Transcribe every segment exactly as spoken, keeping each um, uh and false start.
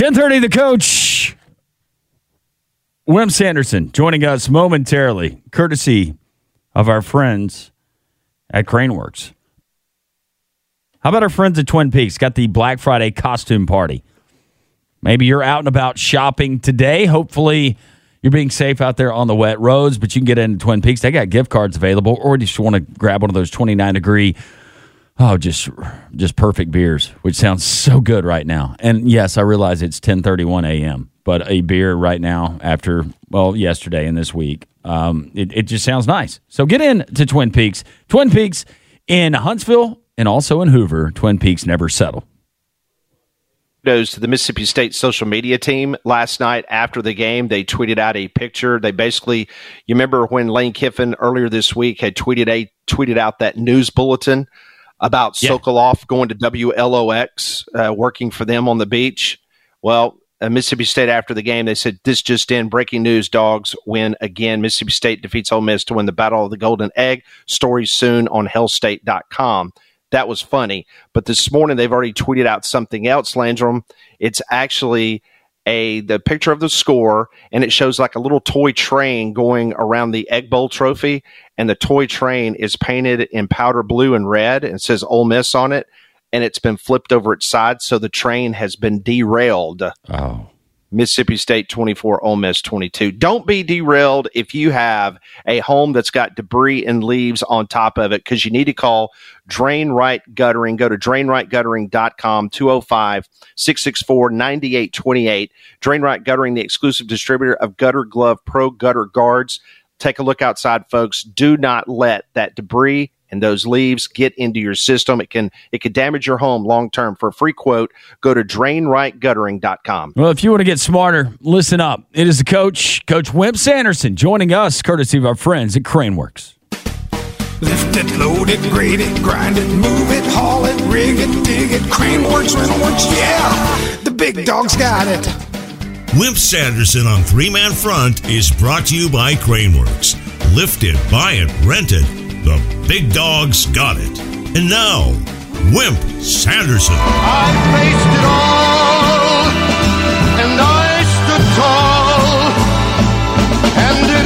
ten thirty, the coach, Wimp Sanderson, joining us momentarily, courtesy of our friends at Craneworks. How about our friends at Twin Peaks? Got the Black Friday costume party. Maybe you're out and about shopping today. Hopefully you're being safe out there on the wet roads, but you can get into Twin Peaks. They got gift cards available, or you just want to grab one of those twenty-nine degree, oh, just just perfect beers, which sounds so good right now. And yes, I realize it's ten thirty-one a.m., but a beer right now after, well, yesterday and this week, um, it, it just sounds nice. So get in to Twin Peaks. Twin Peaks in Huntsville and also in Hoover. Twin Peaks never settle. Kudos to the Mississippi State social media team. Last night after the game, they tweeted out a picture. They basically, you remember when Lane Kiffin earlier this week had tweeted a tweeted out that news bulletin about yeah. Sokoloff going to W L O X, uh, working for them on the beach? Well, uh, Mississippi State after the game, they said, this just in, breaking news, Dogs win again. Mississippi State defeats Ole Miss to win the Battle of the Golden Egg. Stories soon on hell state dot com. That was funny. But this morning, they've already tweeted out something else, Landrum. It's actually a the picture of the score, and it shows like a little toy train going around the Egg Bowl trophy, and the toy train is painted in powder blue and red, and it says Ole Miss on it, and it's been flipped over its side, so the train has been derailed. Oh. Mississippi State twenty-four, Ole Miss twenty-two. Don't be derailed if you have a home that's got debris and leaves on top of it, because you need to call Drain Right Guttering. Go to drain right guttering dot com, two oh five, six six four, nine eight two eight. Drain Right Guttering, the exclusive distributor of Gutter Glove Pro Gutter Guards. Take a look outside, folks. Do not let that debris and those leaves get into your system. It can it can damage your home long term. For a free quote, go to drain right guttering dot com. Well, if you want to get smarter, listen up. It is the coach, Coach Wimp Sanderson, joining us, courtesy of our friends at Craneworks. Lift it, load it, grade it, grind it, move it, haul it, rig it, dig it, Craneworks, Rentalworks, yeah, the big dog's got it. Wimp Sanderson on Three Man Front is brought to you by Craneworks. Lift it, buy it, rent it. The big dog's got it. And now, Wimp Sanderson. I faced it all, and I stood tall, and did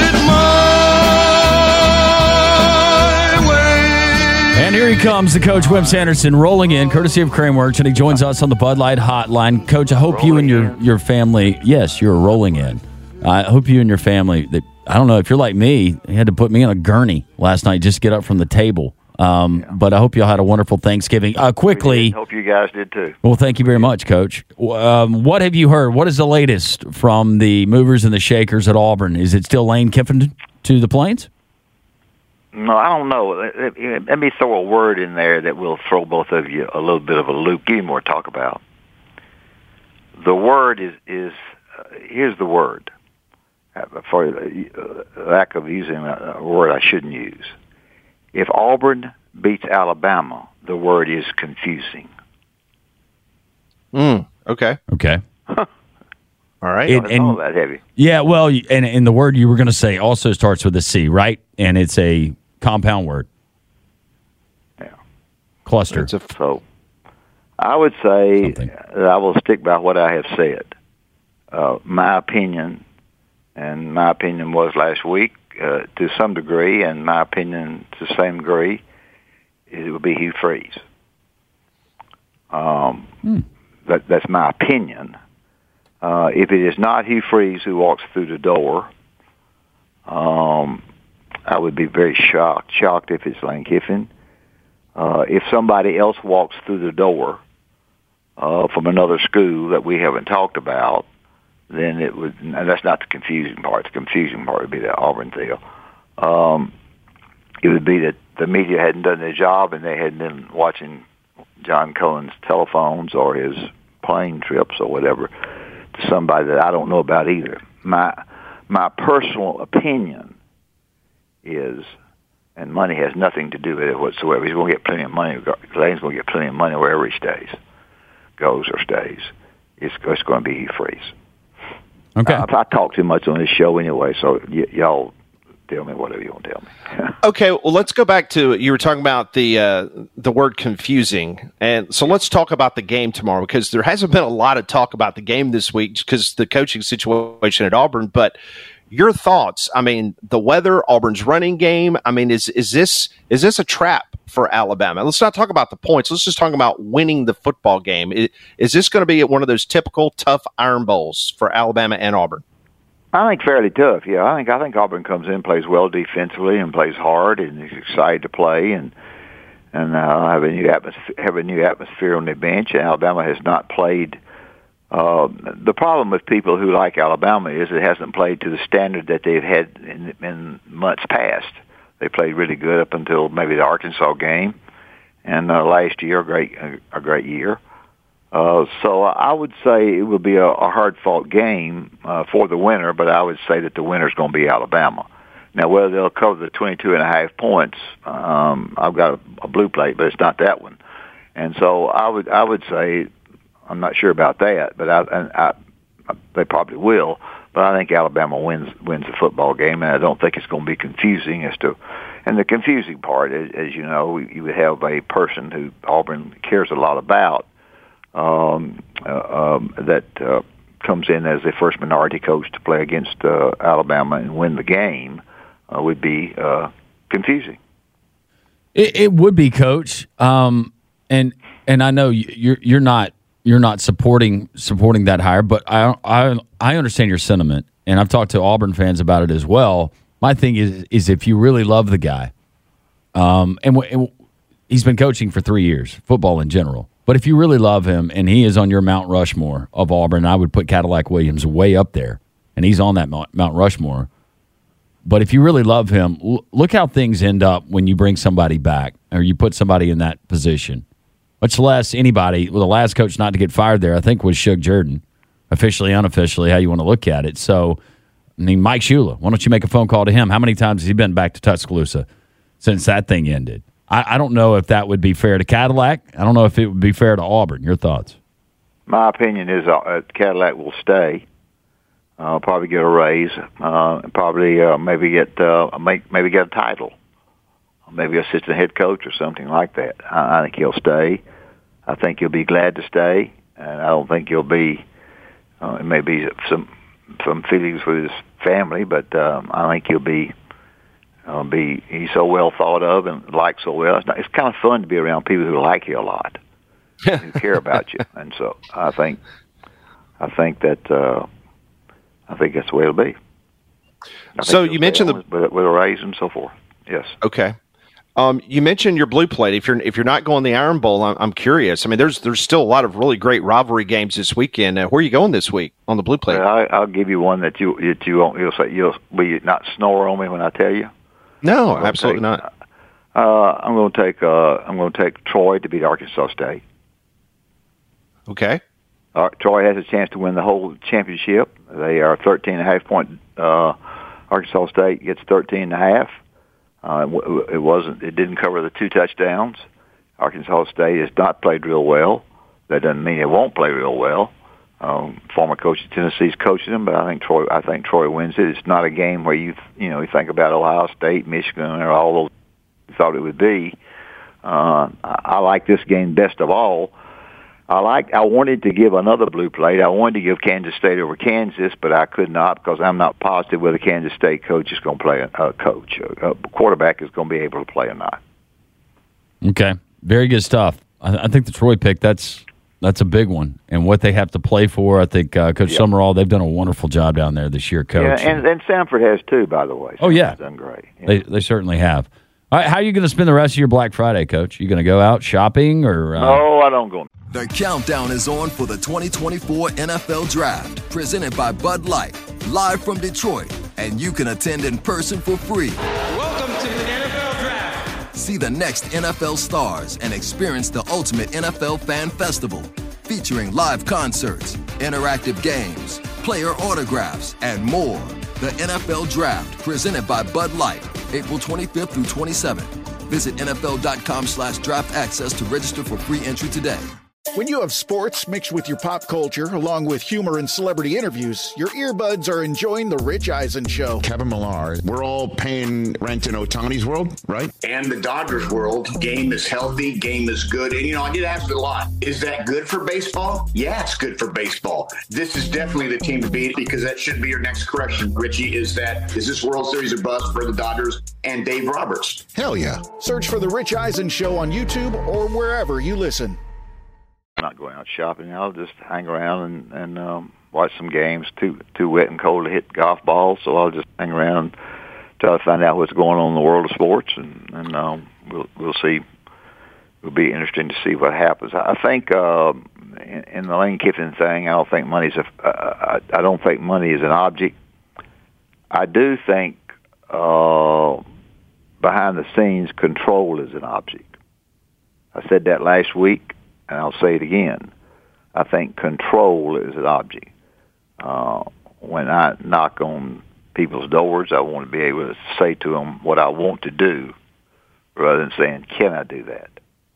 it my way. And here he comes, the coach, Wimp Sanderson, rolling in, courtesy of Craneworks, and he joins us on the Bud Light Hotline. Coach, I hope rolling you and your, your family, yes, you're rolling in. I hope you and your family, that I don't know, if you're like me, you had to put me on a gurney last night just to get up from the table. Um, yeah. But I hope y'all had a wonderful Thanksgiving. Uh, quickly. Hope you guys did too. Well, thank you very much, Coach. Um, what have you heard? What is the latest from the movers and the shakers at Auburn? Is it still Lane Kiffin to the Plains? No, I don't know. Let, let me throw a word in there that will throw both of you a little bit of a loop. Give you more to talk about. The word is, is uh, here's the word. For lack of using a word I shouldn't use. If Auburn beats Alabama, the word is confusing. Mm, okay. Okay. All right. You don't and, know that, have you? Yeah, well, and, and the word you were going to say also starts with a C, right? And it's a compound word. Yeah. Cluster. It's a, so I would say Something. that I will stick by what I have said. Uh, my opinion... And my opinion was last week, uh, to some degree, and my opinion to the same degree, it would be Hugh Freeze. Um, hmm. that, that's my opinion. Uh, if it is not Hugh Freeze who walks through the door, um, I would be very shocked. Shocked if it's Lane Kiffin. Uh, if somebody else walks through the door uh, from another school that we haven't talked about, then it would, and that's not the confusing part. The confusing part would be the Auburn deal. Um, it would be that the media hadn't done their job and they hadn't been watching John Cohen's telephones or his plane trips or whatever to somebody that I don't know about either. My my personal opinion is, and money has nothing to do with it whatsoever. He's going to get plenty of money. Lane's going to get plenty of money wherever he stays, goes or stays. It's, it's going to be Hugh Freeze. Okay. Uh, I talk too much on this show anyway, so y- y'all tell me whatever you want to tell me. Okay, well, let's go back to, you were talking about the uh, the word confusing. And so let's talk about the game tomorrow, because there hasn't been a lot of talk about the game this week because the coaching situation at Auburn. But your thoughts, I mean, the weather, Auburn's running game, I mean, is is this is this a trap for Alabama? Let's not talk about the points. Let's just talk about winning the football game. Is, is this going to be one of those typical tough Iron Bowls for Alabama and Auburn? I think fairly tough. Yeah, I think I think Auburn comes in, plays well defensively, and plays hard, and is excited to play, and and uh, have a new atmosphere. Have a new atmosphere on the bench. Alabama has not played. Uh, the problem with people who like Alabama is it hasn't played to the standard that they've had in, in months past. They played really good up until maybe the Arkansas game, and uh, last year a great a, a great year. Uh, so I would say it would be a, a hard-fought game uh, for the winner, but I would say that the winner is going to be Alabama. Now, whether they'll cover the twenty-two and a half points, um, I've got a, a blue plate, but it's not that one. And so I would I would say, I'm not sure about that, but I, I, I, they probably will. But I think Alabama wins wins the football game, and I don't think it's going to be confusing as to. And the confusing part, as, as you know, you would have a person who Auburn cares a lot about. Um, uh, um, that uh, comes in as the first minority coach to play against uh, Alabama and win the game uh, would be uh, confusing. It, it would be, Coach, um, and and I know you're you're not you're not supporting supporting that hire, but I I I understand your sentiment, and I've talked to Auburn fans about it as well. My thing is is if you really love the guy, um, and, w- and he's been coaching for three years, football in general. But if you really love him and he is on your Mount Rushmore of Auburn, I would put Cadillac Williams way up there, and he's on that Mount Rushmore. But if you really love him, look how things end up when you bring somebody back or you put somebody in that position. Much less anybody. Well, the last coach not to get fired there, I think, was Shug Jordan, officially, unofficially, how you want to look at it. So, I mean, Mike Shula, why don't you make a phone call to him? How many times has he been back to Tuscaloosa since that thing ended? I, I don't know if that would be fair to Cadillac. I don't know if it would be fair to Auburn. Your thoughts? My opinion is uh, Cadillac will stay. Uh, probably get a raise. Uh, probably uh, maybe get uh, make, maybe get a title. Maybe assistant head coach or something like that. I, I think he'll stay. I think he'll be glad to stay, and I don't think he'll be. Uh, maybe some some feelings with his family, but um, I think he'll be. Uh, be he's so well thought of and liked so well. It's, not, it's kind of fun to be around people who like you a lot, who care about you, and so I think I think that uh, I think that's the way it'll be. So you mentioned the with, with a raise and so forth. Yes. Okay. Um, you mentioned your blue plate. If you're if you're not going the Iron Bowl, I'm, I'm curious. I mean, there's there's still a lot of really great rivalry games this weekend. Uh, where are you going this week on the blue plate? Well, I, I'll give you one that you that you won't. You'll say you'll will you not snore on me when I tell you. No, absolutely take, not. Uh, I'm going to take uh, I'm going to take Troy to beat Arkansas State. Okay. Uh, Troy has a chance to win the whole championship. They are thirteen and a half point. Uh, Arkansas State gets thirteen and a half. Uh, it wasn't. It didn't cover the two touchdowns. Arkansas State has not played real well. That doesn't mean it won't play real well. Um, former coach of Tennessee's coaching them, but I think Troy. I think Troy wins it. It's not a game where you you know you think about Ohio State, Michigan, or all those you thought it would be. Uh, I, I like this game best of all. I like. I wanted to give another blue plate. I wanted to give Kansas State over Kansas, but I could not because I'm not positive whether Kansas State coach is going to play a, a coach. A, a quarterback is going to be able to play or not. Okay, very good stuff. I, I think the Troy pick that's. That's a big one, and what they have to play for. I think uh, Coach yep. Summerall, they've done a wonderful job down there this year, Coach. Yeah, and, and Sanford has too, by the way. Oh yeah, done great. Yeah. They they certainly have. All right, how are you going to spend the rest of your Black Friday, Coach? You going to go out shopping or? Uh... No, I don't go. The countdown is on for the twenty twenty-four N F L Draft, presented by Bud Light, live from Detroit, and you can attend in person for free. Welcome to the N F L Draft. See the next N F L stars and experience the ultimate N F L fan festival, featuring live concerts, interactive games, player autographs, and more. The N F L Draft, presented by Bud Light, April twenty-fifth through twenty-seventh. Visit N F L dot com slash draft access to register for free entry today. When you have sports mixed with your pop culture, along with humor and celebrity interviews, your earbuds are enjoying The Rich Eisen Show. Kevin Millar, we're all paying rent in Ohtani's world, right? And the Dodgers world. Game is healthy, game is good. And, you know, I get asked a lot, is that good for baseball? Yeah, it's good for baseball. This is definitely the team to beat, because that should be your next correction, Richie, is that, is this World Series a bust for the Dodgers and Dave Roberts? Hell yeah. Search for The Rich Eisen Show on YouTube or wherever you listen. I'm not going out shopping. I'll just hang around and, and um, watch some games. Too too wet and cold to hit golf balls, so I'll just hang around and try to find out what's going on in the world of sports, and, and um, we'll we'll see. It'll be interesting to see what happens. I think uh, in, in the Lane Kiffin thing, I don't think money's a. Uh, I, I don't think money is an object. I do think uh, behind the scenes, control is an object. I said that last week, and I'll say it again. I think control is an object. Uh, when I knock on people's doors, I want to be able to say to them what I want to do, rather than saying, "Can I do that?"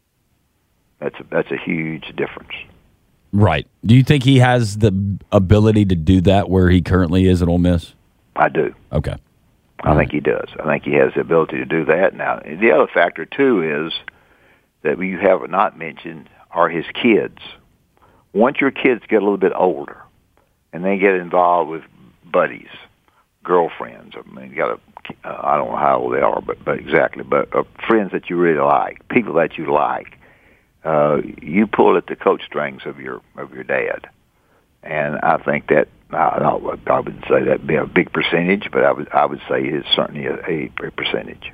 That's a, that's a huge difference. Right. Do you think he has the ability to do that where he currently is at Ole Miss? I do. Okay. I think he does. I think he has the ability to do that. Now, the other factor, too, is that you have not mentioned are his kids. Once your kids get a little bit older and they get involved with buddies, girlfriends, I mean, you got a, uh, I don't know how old they are, but, but exactly, but uh, friends that you really like, people that you like, uh, you pull at the coat strings of your of your dad. And I think that, I, I wouldn't say that'd be a big percentage, but I would I would say it's certainly a, a, a percentage.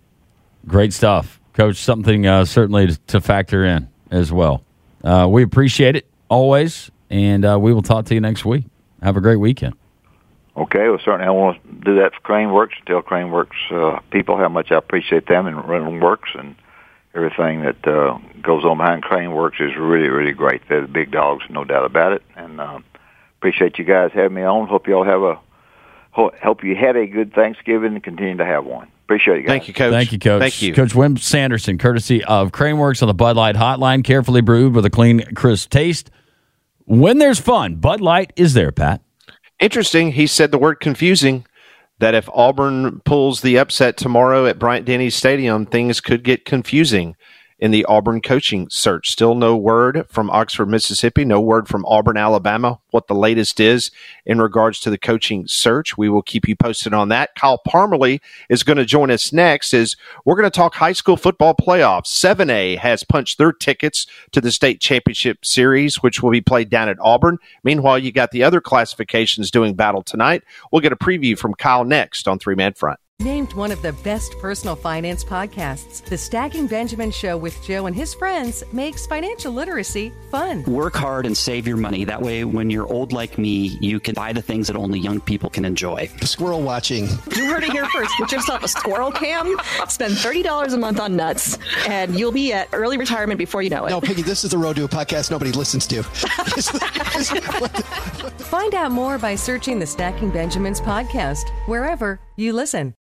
Great stuff, Coach. Something uh, certainly to, to factor in as well. Uh, we appreciate it always, and uh, we will talk to you next week. Have a great weekend. Okay, well, certainly I want to do that for Craneworks, tell Craneworks uh, people how much I appreciate them and Rental Works, and everything that uh, goes on behind Craneworks is really, really great. They're the big dogs, no doubt about it, and uh, appreciate you guys having me on. Hope you all have a hope you had a good Thanksgiving and continue to have one. Appreciate you guys. Thank you, Coach. Thank you, Coach. Thank you. Coach Wimp Sanderson, courtesy of Craneworks on the Bud Light Hotline, carefully brewed with a clean, crisp taste. When there's fun, Bud Light is there, Pat. Interesting. He said the word confusing, that if Auburn pulls the upset tomorrow at Bryant-Denny Stadium, things could get confusing in the Auburn coaching search. Still no word from Oxford, Mississippi, no word from Auburn, Alabama, what the latest is in regards to the coaching search. We will keep you posted on that. Kyle Parmalee is going to join us next as we're going to talk high school football playoffs. seven A has punched their tickets to the state championship series, which will be played down at Auburn. Meanwhile, you got the other classifications doing battle tonight. We'll get a preview from Kyle next on Three Man Front. Named one of the best personal finance podcasts, The Stacking Benjamin Show with Joe and his friends makes financial literacy fun. Work hard and save your money. That way, when you're old like me, you can buy the things that only young people can enjoy. Squirrel watching. You heard it here first. Get yourself a squirrel cam, spend thirty dollars a month on nuts, and you'll be at early retirement before you know it. No, Piggy, this is the road to a podcast nobody listens to. Find out more by searching the Stacking Benjamins podcast, wherever you listen.